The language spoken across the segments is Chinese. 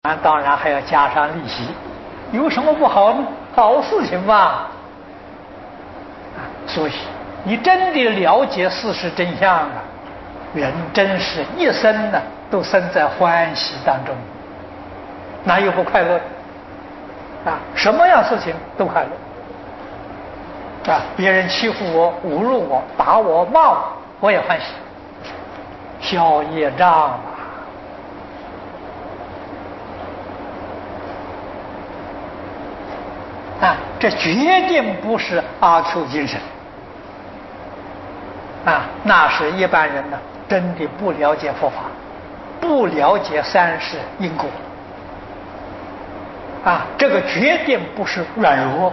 当然还要加上利息，有什么不好呢？好事情嘛。所以你真的了解事实真相啊，人真是一生呢都生在欢喜当中，哪有不快乐啊？什么样事情都快乐啊！别人欺负我、侮辱我、打我、骂我，我也欢喜，消业障啊。这决定不是阿 Q 精神啊，那是一般人呢真的不了解佛法，不了解三世因果啊，这个决定不是软弱，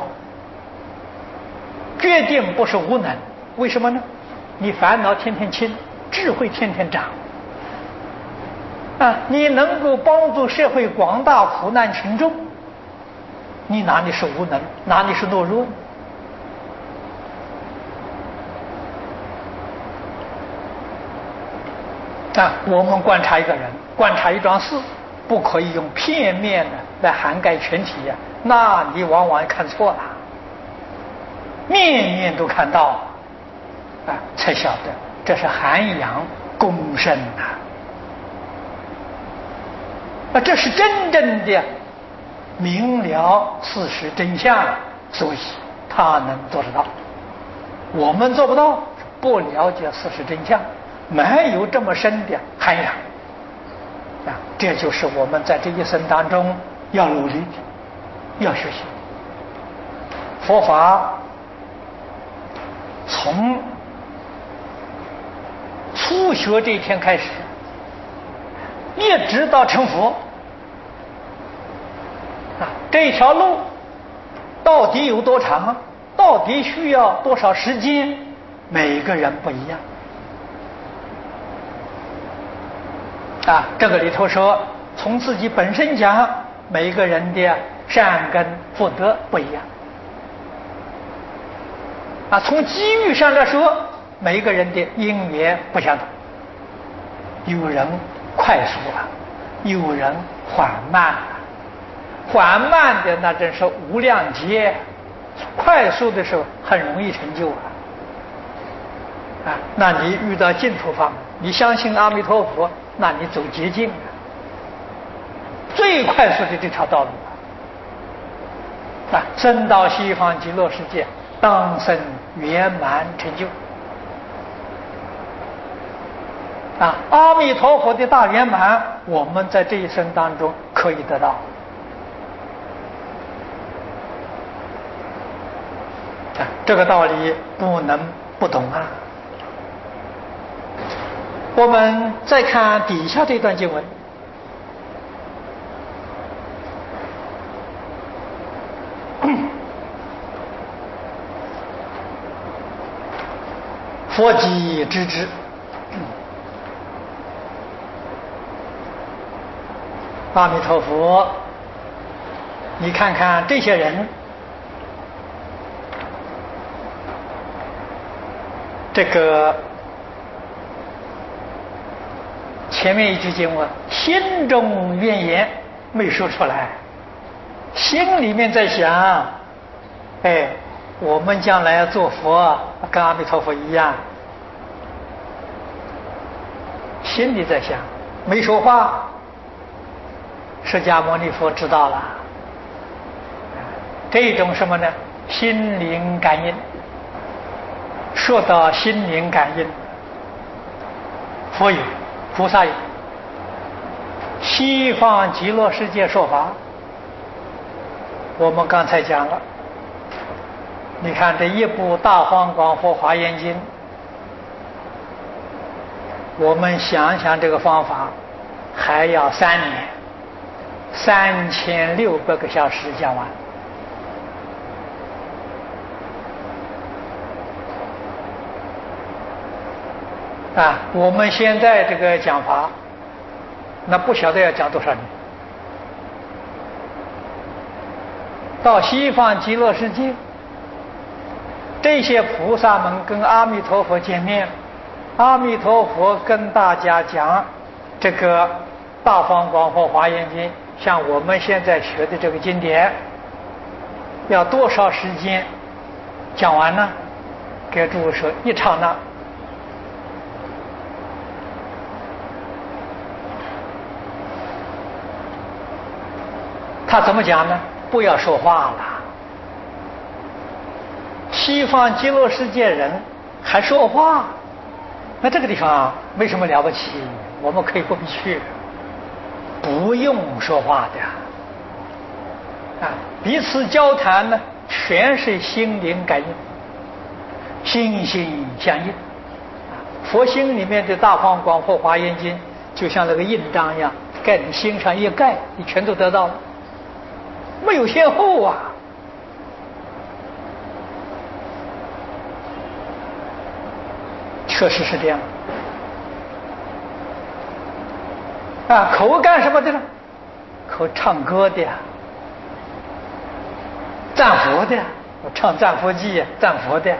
决定不是无能。为什么呢？你烦恼天天轻，智慧天天长啊，你能够帮助社会广大苦难群众，你哪里是无能，哪里是懦弱啊？我们观察一个人，观察一桩事，不可以用片面的来涵盖全体呀，那你往往看错了，面面都看到啊，才晓得这是涵养公身这是真正的明了事实真相，所以他能做得到。我们做不到，不了解事实真相，没有这么深的涵养这就是我们在这一生当中要努力的，要学习佛法。从初学这一天开始，一直到成佛这条路到底有多长，到底需要多少时间，每个人不一样这个里头说，从自己本身讲，每个人的善根福德不一样从机遇上来说，每个人的因缘不相同，有人快速有人缓慢缓慢的那真是无量劫，快速的时候很容易成就那你遇到净土法门，你相信阿弥陀佛，那你走捷径最快速的这条道路升到西方极乐世界，当生圆满成就阿弥陀佛的大圆满，我们在这一生当中可以得到这个道理不能不懂我们再看底下这段经文，佛己知之阿弥陀佛，你看看这些人，这个前面一句经文，心中怨言没说出来，心里面在想，我们将来要做佛，跟阿弥陀佛一样，心里在想，没说话。释迦牟尼佛知道了，这种什么呢？心灵感应。说到心灵感应，佛有，菩萨有，西方极乐世界说法，我们刚才讲了，你看这一部《大方广佛华严经》，我们想想这个方法还要3年，3600个小时讲完我们现在这个讲法，那不晓得要讲多少年。到西方极乐世界，这些菩萨们跟阿弥陀佛见面，阿弥陀佛跟大家讲这个《大方广佛华严经》 像我们现在学的这个经典，要多少时间讲完呢？给诸位说，一刹那。他怎么讲呢？不要说话了。西方极乐世界人还说话，那这个地方没什么了不起，我们可以不必去，不用说话的啊。彼此交谈呢，全是心灵感应，心心相印。佛心里面的大方广佛华严经，就像那个印章一样，盖你心上一盖，你全都得到了，没有先后啊。确实是这样啊。口干什么的呢？口唱歌的呀，赞佛的呀，我唱赞佛偈呀，赞佛的呀。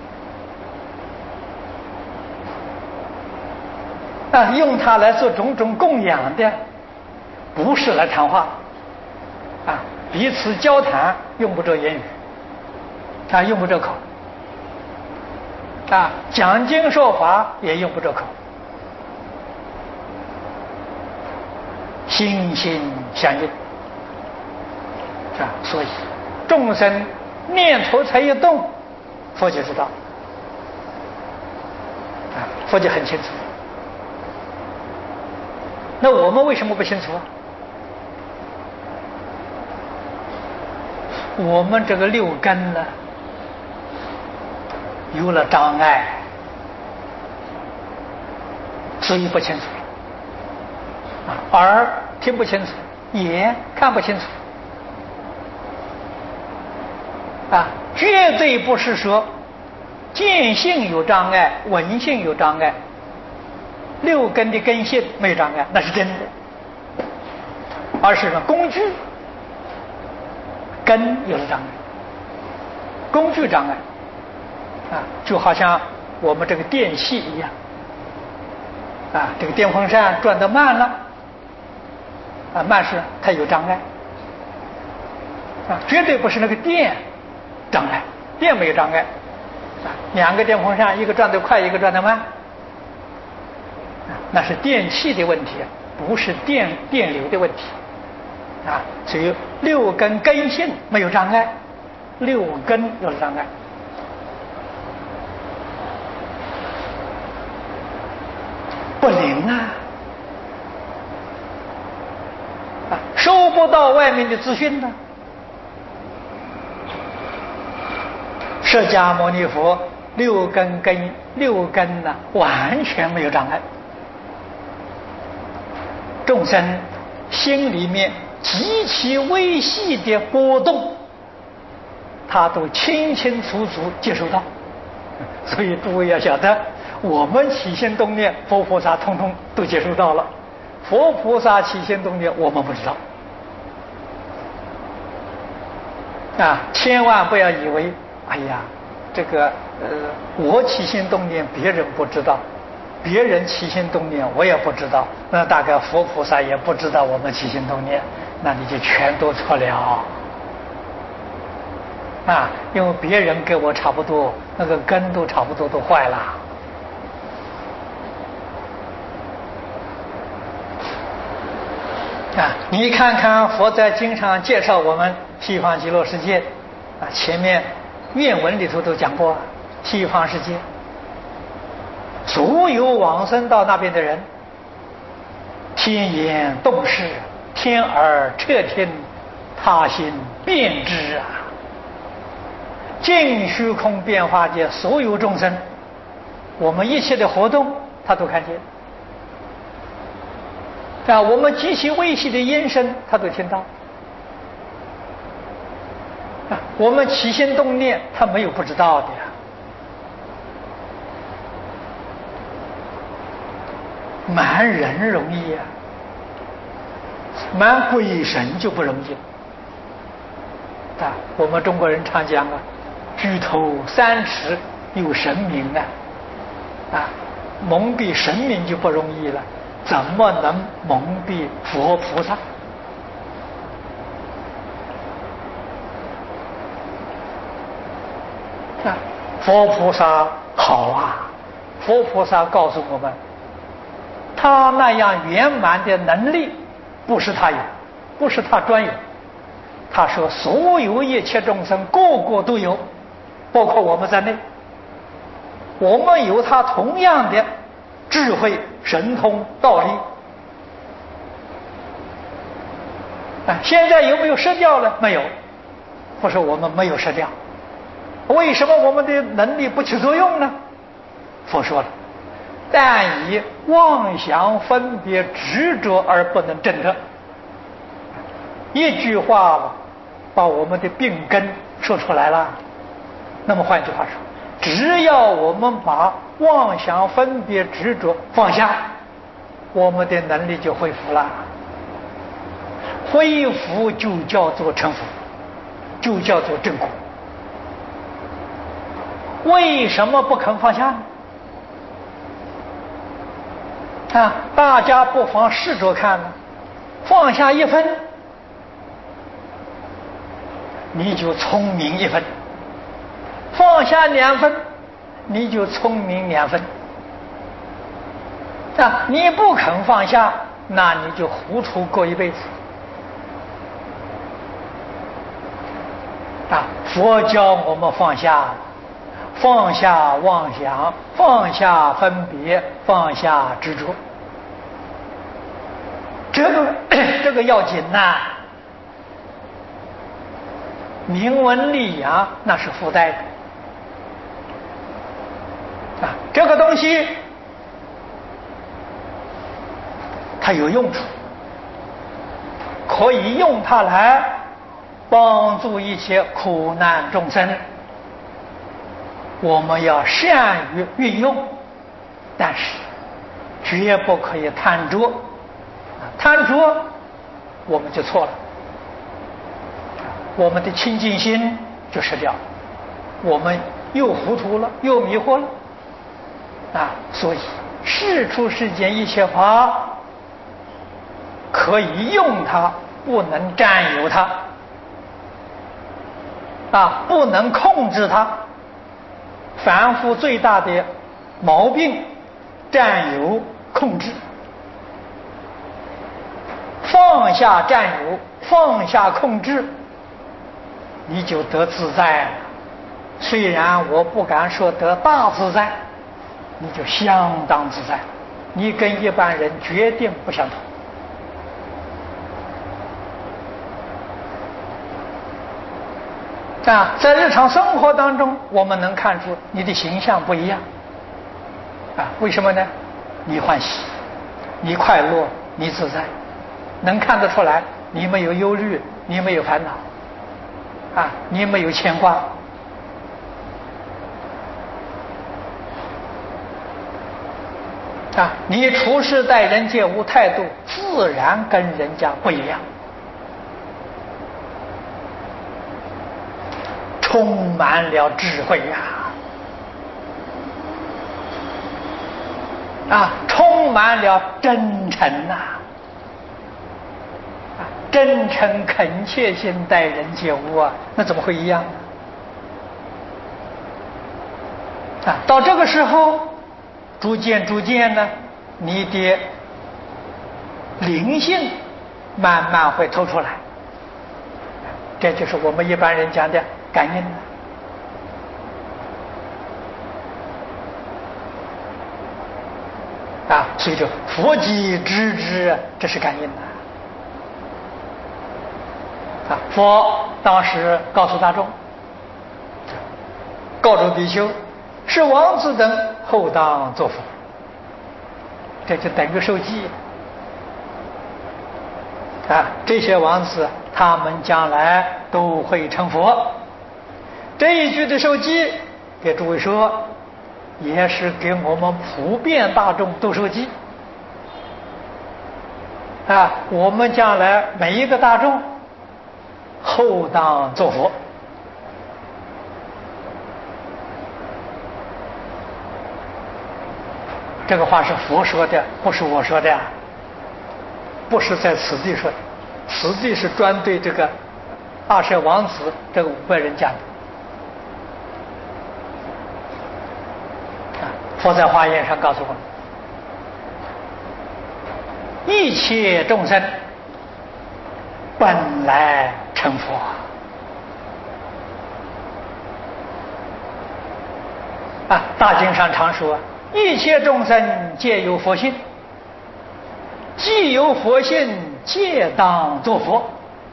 啊，用它来做种种供养的，不是来谈话啊。彼此交谈用不着言语啊，用不着口啊，讲经说法也用不着口，心心相印啊。所以众生念头才一动，佛就知道啊，佛就很清楚。那我们为什么不清楚啊？我们这个六根呢，有了障碍，所以不清楚了。耳听不清楚，眼看不清楚，啊，绝对不是说见性有障碍，闻性有障碍，六根的根性没有障碍，那是真的，而是工具根有了障碍，工具障碍啊，就好像我们这个电器一样啊，这个电风扇转得慢了啊，慢是它有障碍啊，绝对不是那个电障碍，电没有障碍啊，两个电风扇一个转得快，一个转得慢，那是电器的问题，不是电流的问题啊。所以六根根性没有障碍，六根有障碍。不灵啊，收不到外面的资讯呢。释迦牟尼佛六根呢，完全没有障碍。众生心里面极其微细的波动，他都清清楚楚接受到。所以诸位要晓得，我们起心动念，佛菩萨通通都接受到了。佛菩萨起心动念，我们不知道啊！千万不要以为，哎呀，这个我起心动念，别人不知道，别人起心动念我也不知道，那大概佛菩萨也不知道我们起心动念，那你就全都错了啊！因为别人跟我差不多，那个根都差不多都坏了啊！你看看佛在经上介绍我们西方极乐世界啊，前面愿文里头都讲过，西方世界所有往生到那边的人，天眼洞视，天耳彻听，他心遍知啊！尽虚空变化界所有众生，我们一切的活动他都看见啊，我们极其微细的音声他都听到啊，我们起心动念他没有不知道的呀。瞒人容易呀，瞒鬼神就不容易啊。我们中国人常讲啊，举头三尺有神明啊，蒙蔽神明就不容易了，怎么能蒙蔽佛菩萨啊，佛菩萨好啊！佛菩萨告诉我们，他那样圆满的能力，不是他有，不是他专有。他说，所有一切众生，个个都有，包括我们在内。我们有他同样的智慧、神通、道力。啊，现在有没有失掉了？没有。不是我们没有失掉，为什么我们的能力不起作用呢？佛说了，但以妄想分别执着而不能证得。一句话把我们的病根说出来了。那么换句话说，只要我们把妄想分别执着放下，我们的能力就恢复了。恢复就叫做成佛，就叫做正果。为什么不肯放下呢？啊，大家不妨试着看呢，放下1分，你就聪明1分；放下2分，你就聪明2分。啊，你不肯放下，那你就糊涂过一辈子。啊，佛教我们放下，放下妄想，放下分别，放下执着。这个要紧呐。名闻利养那是附带的。啊，这个东西它有用处，可以用它来帮助一些苦难众生，我们要善于运用，但是绝不可以贪着。贪着我们就错了，我们的清净心就失掉了，我们又糊涂了，又迷惑了。啊，所以世出世间一切法可以用它，不能占有它。啊，不能控制它。凡夫最大的毛病，占有控制。放下占有，放下控制，你就得自在了。虽然我不敢说得大自在，你就相当自在，你跟一般人决定不相同。啊，在日常生活当中，我们能看出你的形象不一样。啊，为什么呢？你欢喜，你快乐，你自在，能看得出来，你没有忧虑，你没有烦恼，啊，你没有牵挂。啊，你处事待人接物态度，自然跟人家不一样。充满了智慧呀！啊，充满了真诚呐！啊，真诚恳切心待人接物啊，那怎么会一样呢？啊，到这个时候，逐渐呢，你的灵性慢慢会透出来。这就是我们一般人讲的感应啊，所以就佛己知之，这是感应啊。佛当时告诉大众，告诸比丘，是王子等后当作佛，这就等于受记啊。这些王子他们将来都会成佛。这一句的受记给诸位说，也是给我们普遍大众都受记啊。我们将来每一个大众后当作佛。这个话是佛说的，不是我说的，不是在此地说的，此地是专对这个20王子这个500人讲的佛在华严上告诉我们，一切众生本来成佛。大经上常说，一切众生皆有佛性，既有佛性，皆当作佛。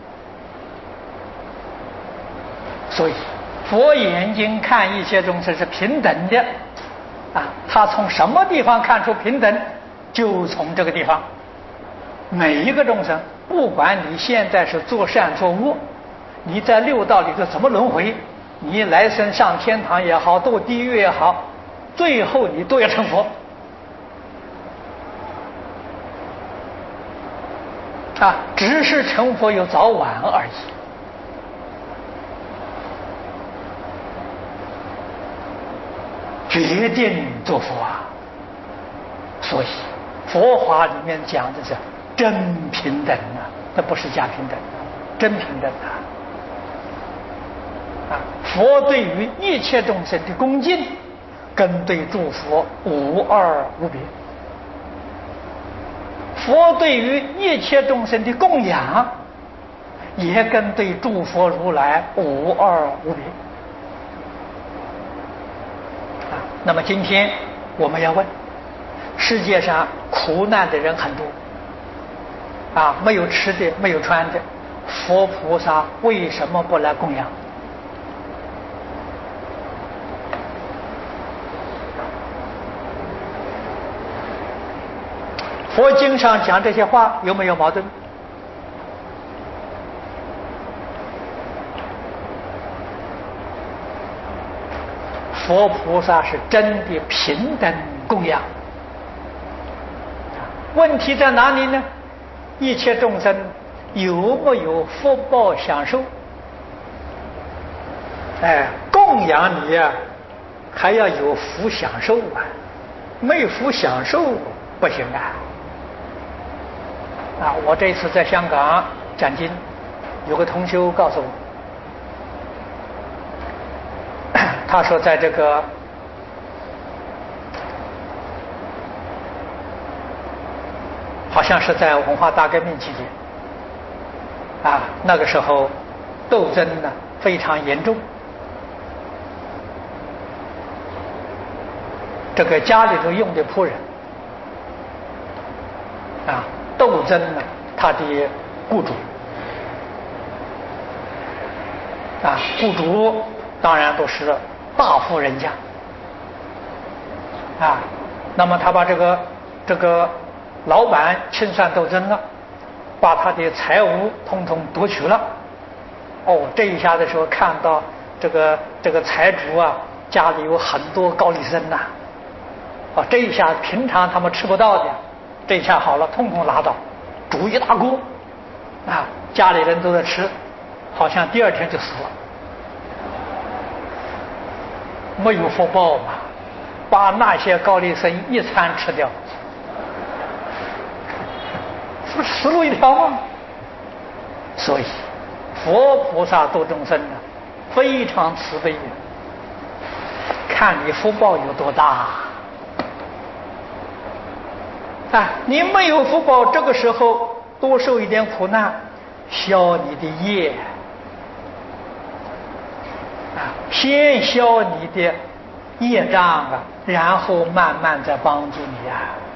所以佛眼睛看一切众生是平等的他从什么地方看出平等，就从这个地方。每一个众生，不管你现在是做善做恶，你在六道里头怎么轮回，你来生上天堂也好，堕地狱也好，最后你都要成佛只是成佛有早晚而已。决定做佛所以佛法里面讲的是真平等这不是假平等，真平等佛对于一切众生的恭敬，跟对诸佛无二无别；佛对于一切众生的供养，也跟对诸佛如来无二无别。那么今天我们要问，世界上苦难的人很多没有吃的，没有穿的，佛菩萨为什么不来供养？佛经上讲这些话有没有矛盾？佛菩萨是真的平等供养。问题在哪里呢？一切众生有没有福报享受？供养你还要有福享受没福享受不行我这次在香港讲经，有个同修告诉我，他说在这个好像是在文化大革命期间那个时候斗争呢非常严重，这个家里头用的仆人斗争呢他的雇主雇主当然都是大富人家那么他把这个老板清算斗争了，把他的财物统统夺取了。这一下的时候看到这个财主家里有很多高丽参这一下平常他们吃不到的，这一下好了，统统拿到，煮一大锅家里人都在吃，好像第二天就死了。没有福报嘛，把那些高丽参一餐吃掉，是不是死路一条吗？所以佛菩萨度众生非常慈悲看你福报有多大你没有福报，这个时候多受一点苦难，消你的业先消你的业障然后慢慢再帮助你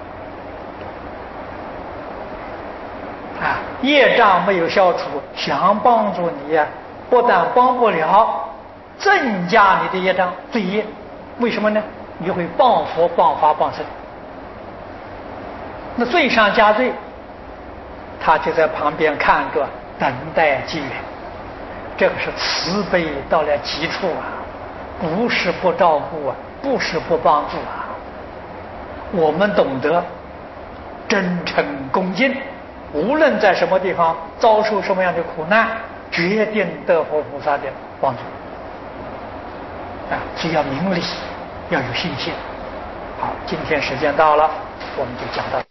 业障没有消除，想帮助你不但帮不了，增加你的业障罪业。为什么呢？你会谤佛谤法谤僧，那罪上加罪，他就在旁边看着等待机缘。这个是慈悲到了极处不是不照顾不是不帮助我们懂得真诚恭敬，无论在什么地方遭受什么样的苦难，决定得佛菩萨的帮助所以要明理，要有信心。好，今天时间到了，我们就讲到。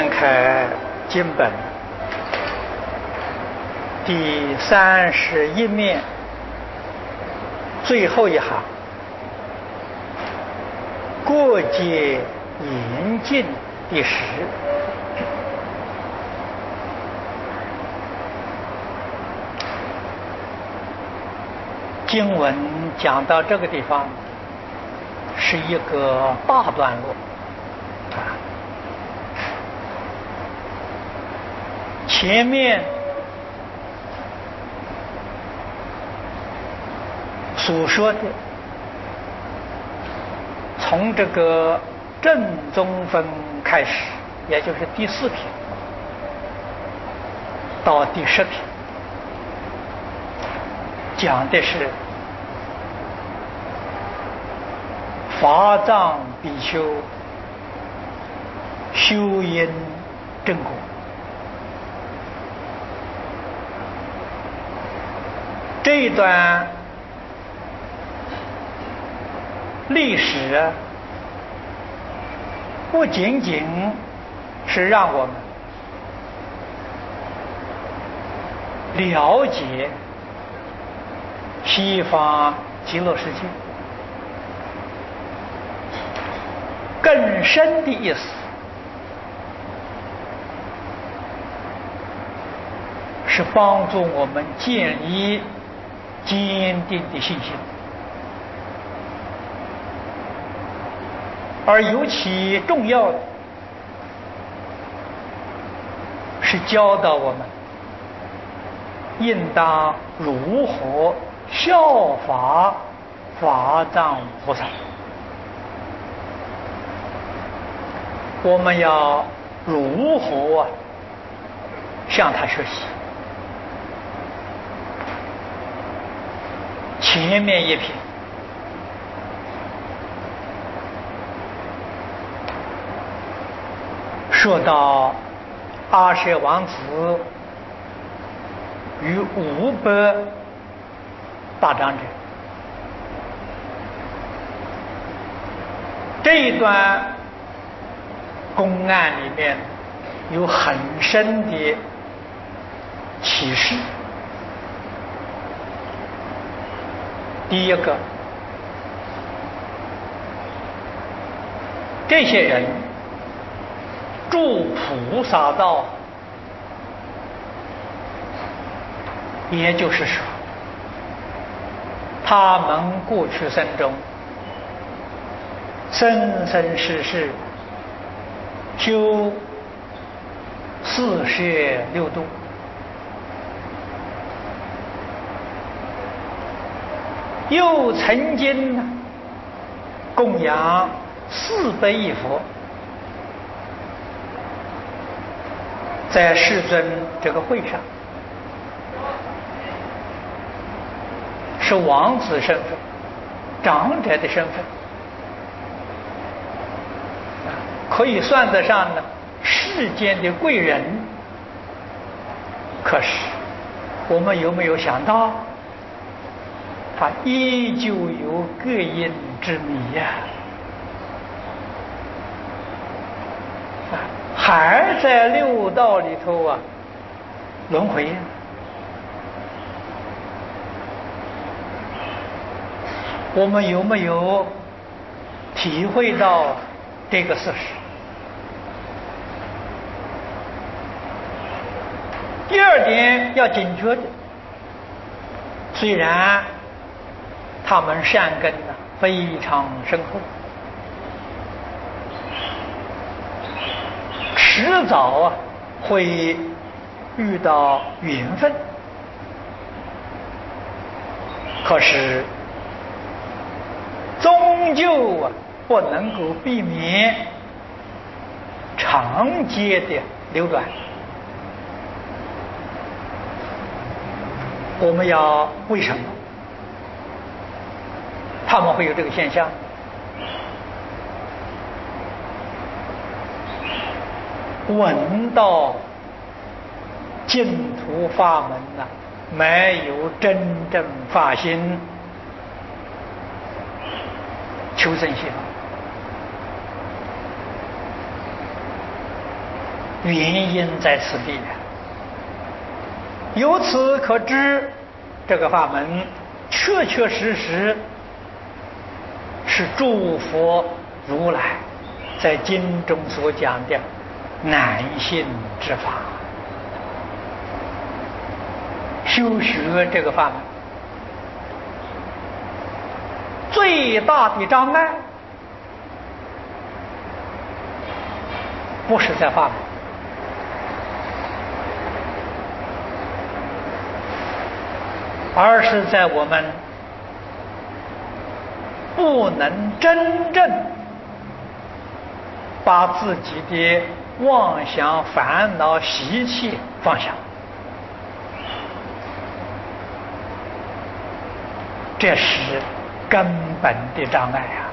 开经本第31面最后一行，过界严禁第10。经文讲到这个地方是一个大段落啊，前面所说的从这个正中分开始，也就是第4品到第10品，讲的是法藏比丘修因正果。这一段历史不仅仅是让我们了解西方极乐世界更深的意思，是帮助我们建立坚定的信心，而尤其重要的是教导我们应当如何效法法藏菩萨。我们要如何向他学习？前面一篇说到阿舍王子与500大长者，这一段公案里面有很深的启示。第一个，这些人住菩萨道，也就是说，他们过去生中生生世世修46度，又曾经供养400亿佛，在世尊这个会上是王子身份、长者的身份，可以算得上呢世间的贵人。可是我们有没有想到，他依旧有各因之迷呀，还在六道里头啊轮回呀。我们有没有体会到这个事实？第二点要警觉的，虽然他们善根呢非常深厚，迟早啊会遇到缘分，可是终究啊不能够避免长劫的流转。我们要为什么他们会有这个现象？闻到净土法门呐，没有真正发心求生西方， 原因在此地。由此可知，这个法门确确实实是诸佛如来在经中所讲的难信之法。修学这个法门最大的障碍，不是在法门，而是在我们不能真正把自己的妄想、烦恼、习气放下，这是根本的障碍啊！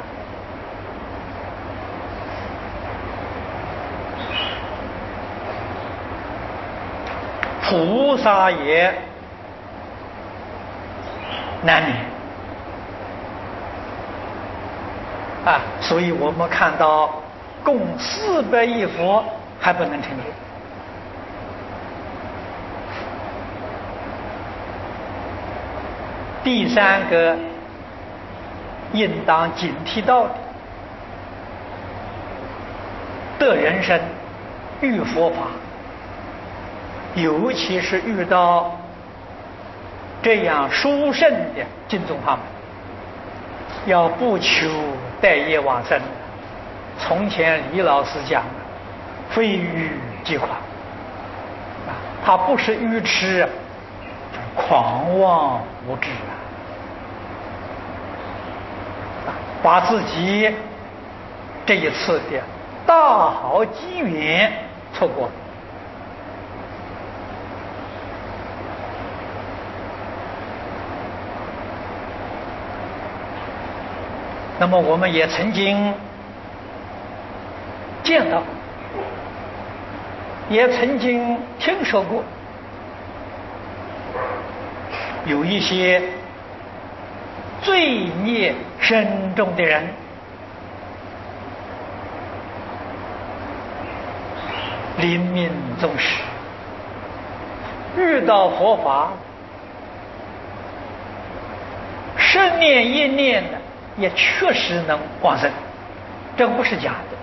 菩萨也难免啊，所以我们看到供400亿佛还不能成就。第三个应当警惕到的，得人生遇佛法，尤其是遇到这样殊胜的经宗法门，要不求待业往生。从前李老师讲的非愚即狂啊，他不是愚痴，狂妄无知啊，把自己这一次的大好机缘错过了。那么我们也曾经见到，也曾经听说过，有一些罪孽深重的人，临命终时遇到佛法10念1念的，也确实能往生，这不是假的。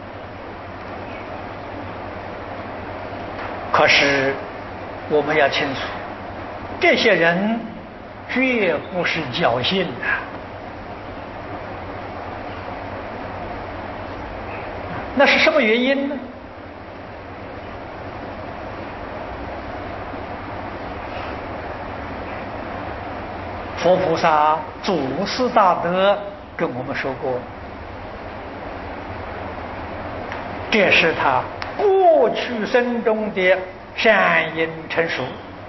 可是我们要清楚，这些人绝不是侥幸的。那是什么原因呢？佛菩萨祖师大德跟我们说过，这是他过去生中的善因成熟。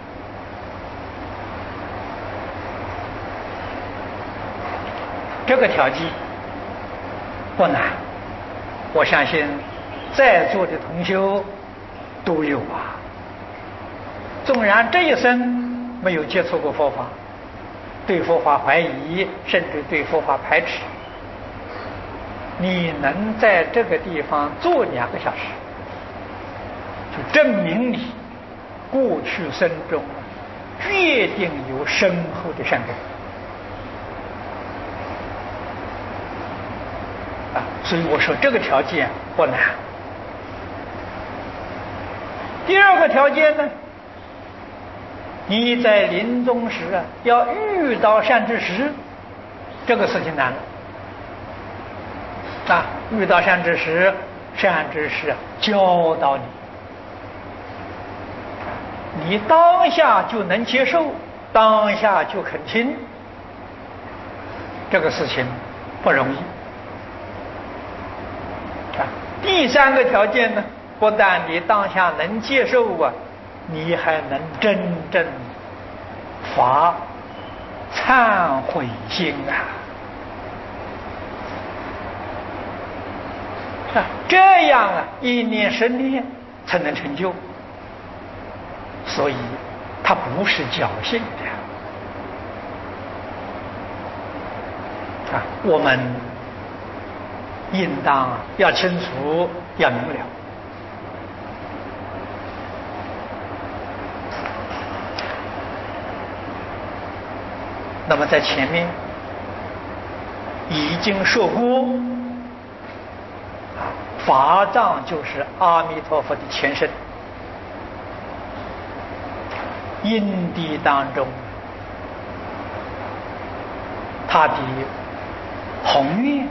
这个条件不难，我相信在座的同修都有啊。纵然这一生没有接触过佛法，对佛法怀疑，甚至对佛法排斥，你能在这个地方坐2个小时，就证明你过去生中决定有深厚的善根啊！所以我说这个条件不难。第2个条件呢，你在临终时要遇到善知识，这个事情难了啊！遇到善知识，善知识教导你，你当下就能接受，当下就肯听，这个事情不容易啊！第3个条件呢，不但你当下能接受啊，你还能真正发忏悔心啊！这样啊，1念10念才能成就。所以它不是侥幸的啊！我们应当要清楚，要明了。 那么在前面已经说过，法藏就是阿弥陀佛的前身，因地当中，他的宏愿，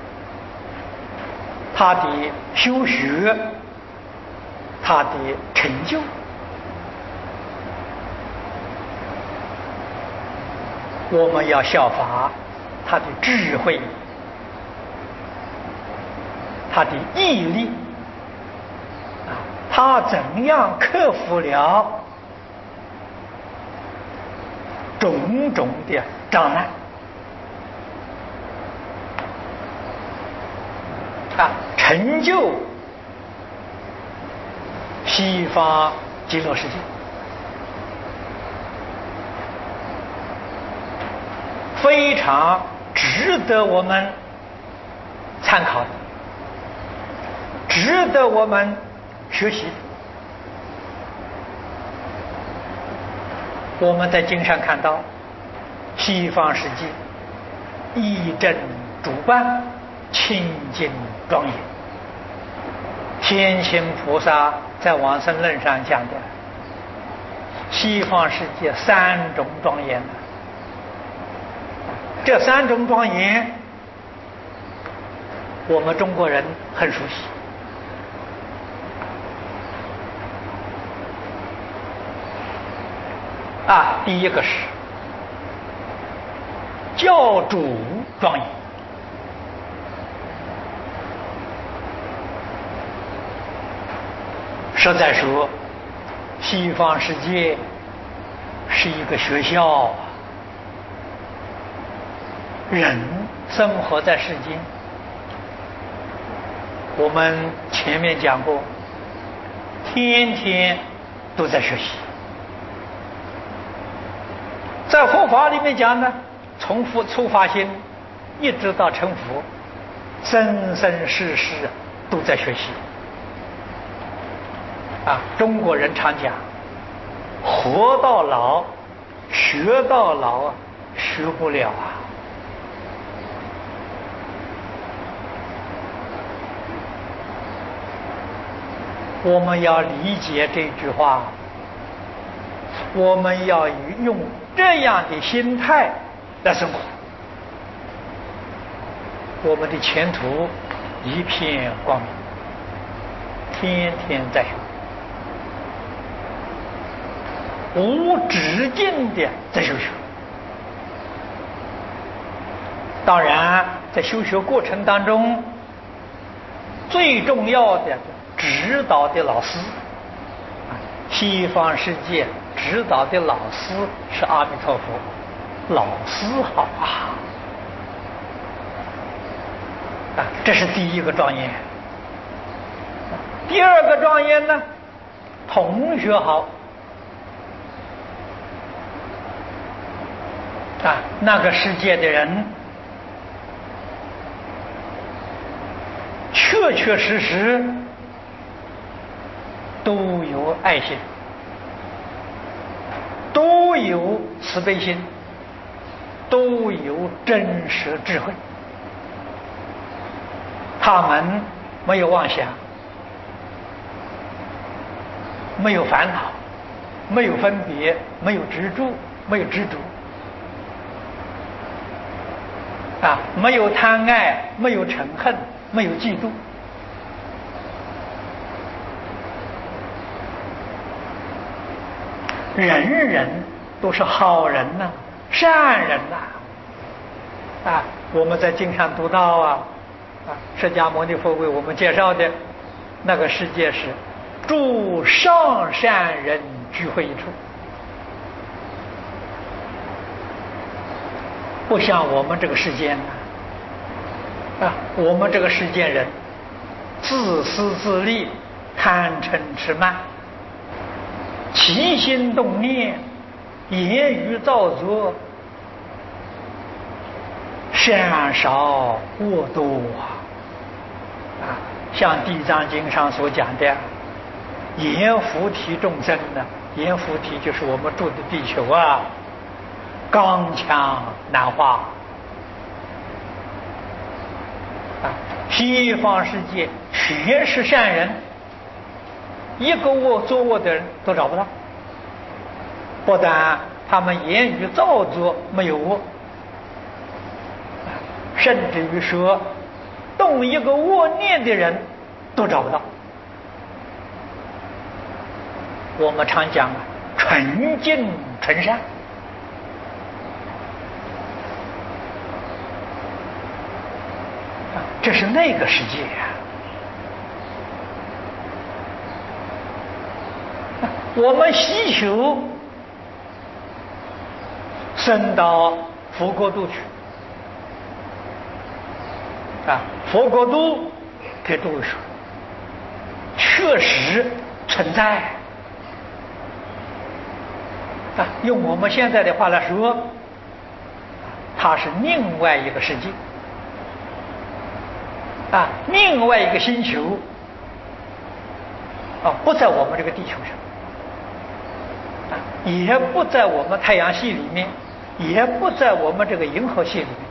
他的修学，他的成就，我们要效法他的智慧，他的毅力，他怎样克服了种种的障碍成就西方极乐世界，非常值得我们参考的，值得我们学习的。我们在经上看到，西方世界义正主办，清净庄严。天亲菩萨在往生论上讲的，西方世界三种庄严，这三种庄严我们中国人很熟悉。第一个是教主庄严，实在说，西方世界是一个学校，人生活在世间，我们前面讲过，天天都在学习。在佛法里面讲呢，从初发心一直到成佛，生生世世都在学习。中国人常讲，活到老，学到老，学不了啊。我们要理解这句话，我们要用这样的心态来生活，我们的前途一片光明，天天在学，无止境的在修学。当然在修学过程当中，最重要的指导的老师，西方世界指导的老师是阿弥陀佛，老师好这是第一个庄严。第二个庄严呢，同学好那个世界的人确确实实都有爱心，都有慈悲心，都有真实智慧。他们没有妄想，没有烦恼，没有分别，没有执着，没有执着没有贪爱，没有嗔恨，没有嫉妒。人人都是好人呐，善人呐我们在经上读到释迦牟尼佛为我们介绍的那个世界是诸上善人聚会一处，不像我们这个世间我们这个世间人自私自利，贪嗔痴慢，起心动念，言语造作，善少恶多像地藏经上所讲的，阎浮提众生呢，阎浮提就是我们住的地球刚强难化啊！西方世界全是善人，一个作恶的人都找不到。不但他们言语造作没有恶，甚至于说动一个恶念的人都找不到。我们常讲纯净纯善。这是那个世界呀。我们希求升到佛国度去啊，佛国度给诸位说，确实存在啊。用我们现在的话来说，它是另外一个世界啊，另外一个星球啊，不在我们这个地球上啊，也不在我们太阳系里面，也不在我们这个银河系里面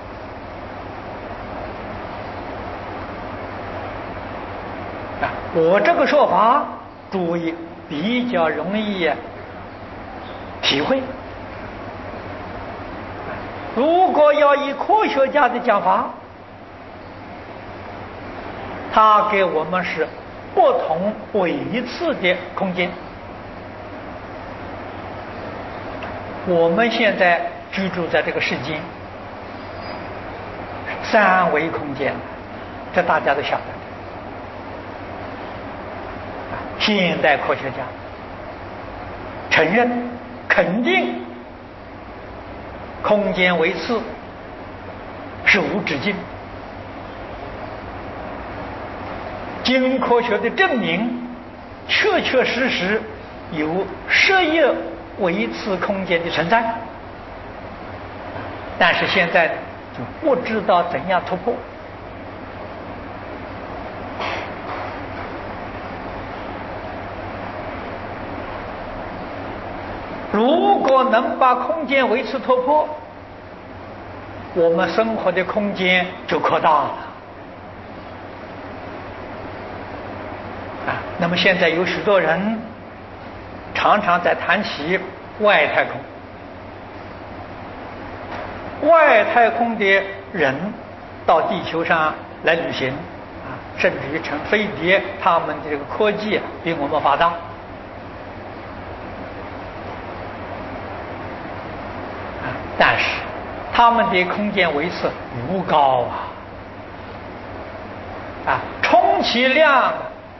啊。我这个说法，诸位比较容易体会。如果要以科学家的讲法，它给我们是不同维次的空间。我们现在居住在这个世间三维空间，这大家都晓得。现代科学家承认肯定空间维次是无止境，经科学的证明，确确实实有10亿维次空间的存在，但是现在就不知道怎样突破。如果能把空间维次突破，我们生活的空间就扩大了啊。那么现在有许多人常常在谈起外太空，外太空的人到地球上来旅行啊，甚至于乘飞碟，他们的这个科技比我们发达。但是他们的空间维次不高啊，充其量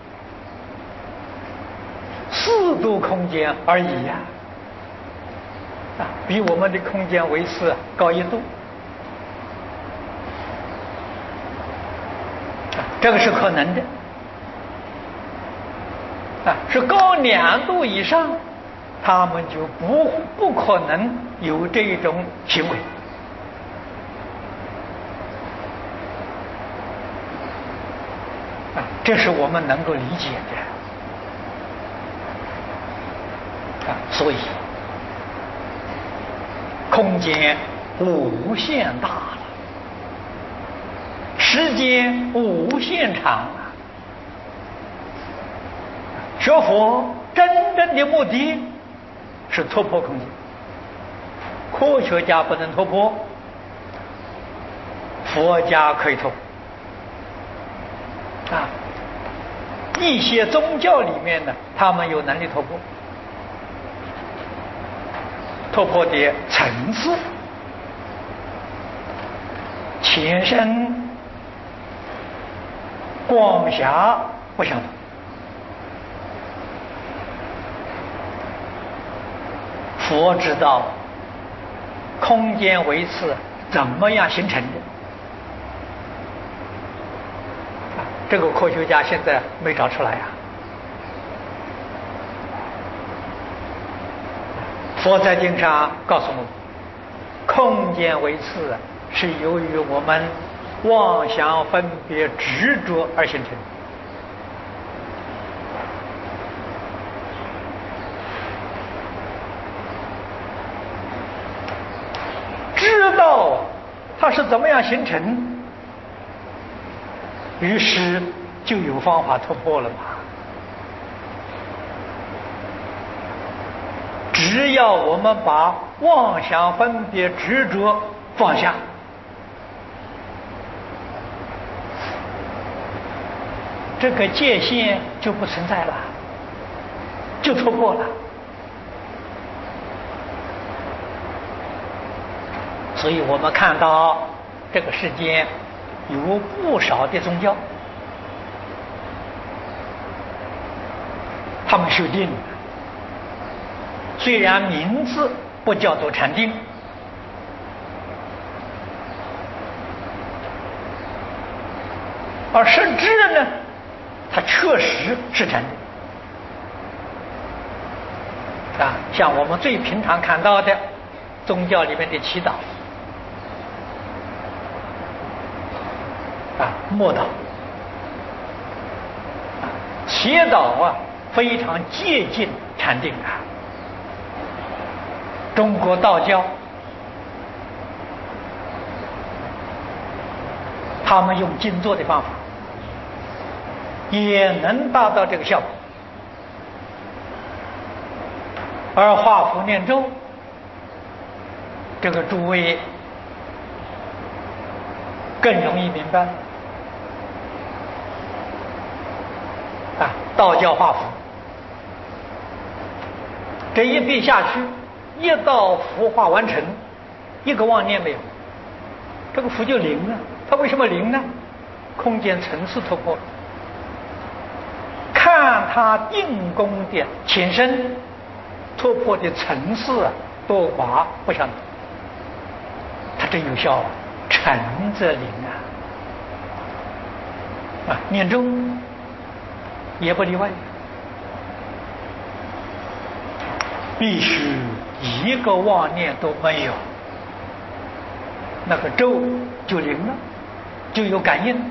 4度空间而已啊，比我们的空间维次高1度啊，这个是可能的啊，是高2度以上，他们就不可能有这种行为啊，这是我们能够理解的啊。所以空间无限大了，时间无限长了。学佛真正的目的是突破空间，科学家不能突破，佛家可以突破啊。一些宗教里面呢，他们有能力突破，突破的层次前身广狭不相同。佛知道空间维次怎么样形成的这个科学家现在没找出来呀。佛在经上告诉我们，空间维次是由于我们妄想分别执着而形成的。 道它是怎么样形成，于是就有方法突破了嘛。只要我们把妄想、分别、执着放下，这个界限就不存在了，就突破了。所以我们看到这个世间有不少的宗教，他们修定，虽然名字不叫做禅定，而实质呢，它确实是禅定啊。像我们最平常看到的宗教里面的祈祷啊，默祷啊，祈祷啊，非常接近禅定啊。中国道教他们用静坐的方法也能达到这个效果，而画符念咒，这个诸位更容易明白啊。道教画符这一笔下去，一道符画完成，一个妄念没有，这个符就灵了。它为什么灵呢？空间层次突破，看它定功的前身，突破的层次多寡不相同，它真有效，诚则灵啊！念咒也不例外，必须一个妄念都没有，那个咒就灵了，就有感应。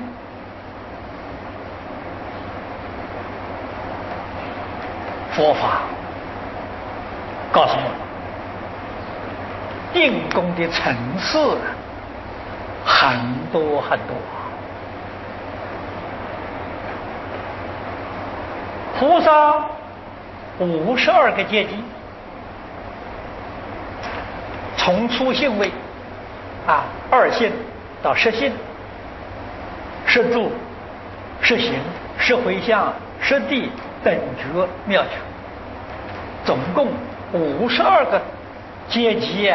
佛法告诉我们，定功的层次很多很多。菩萨52个阶级，从初性位啊，2性到10性，10住、10行、10回向、10地、等觉、妙觉，总共52个阶级。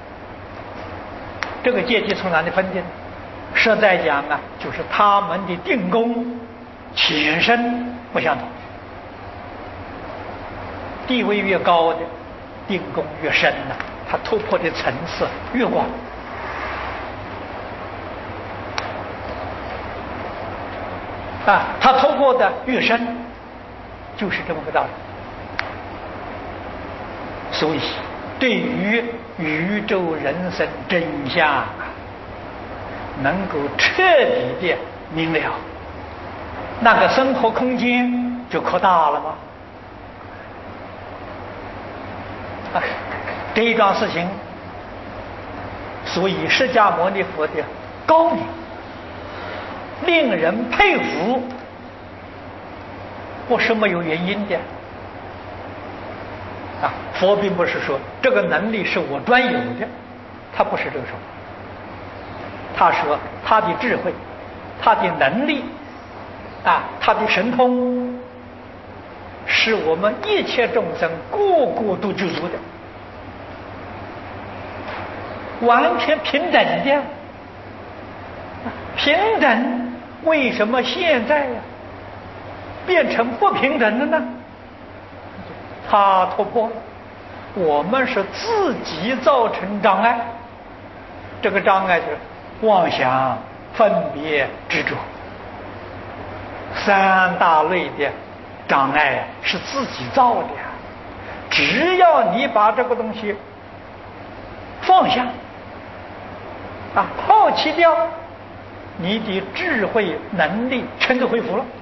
这个阶级从哪里分的？实在讲啊，就是他们的定功前身不相同，地位越高的定功越深呢，它突破的层次越广啊，它突破的越深，就是这么个道理。所以对于宇宙人生真相能够彻底的明了，那个生活空间就扩大了吗？这一桩事情，所以释迦牟尼佛的高明令人佩服，不是没有原因的啊。佛并不是说这个能力是我专有的，他不是这个说，他说他的智慧，他的能力啊，他的神通，是我们一切众生个个都具足的，完全平等的。平等为什么现在变成不平等了呢？他突破，我们是自己造成障碍，这个障碍就是妄想、分别、执着，3大类的障碍是自己造的。只要你把这个东西放下啊，抛弃掉，你的智慧能力全都恢复了。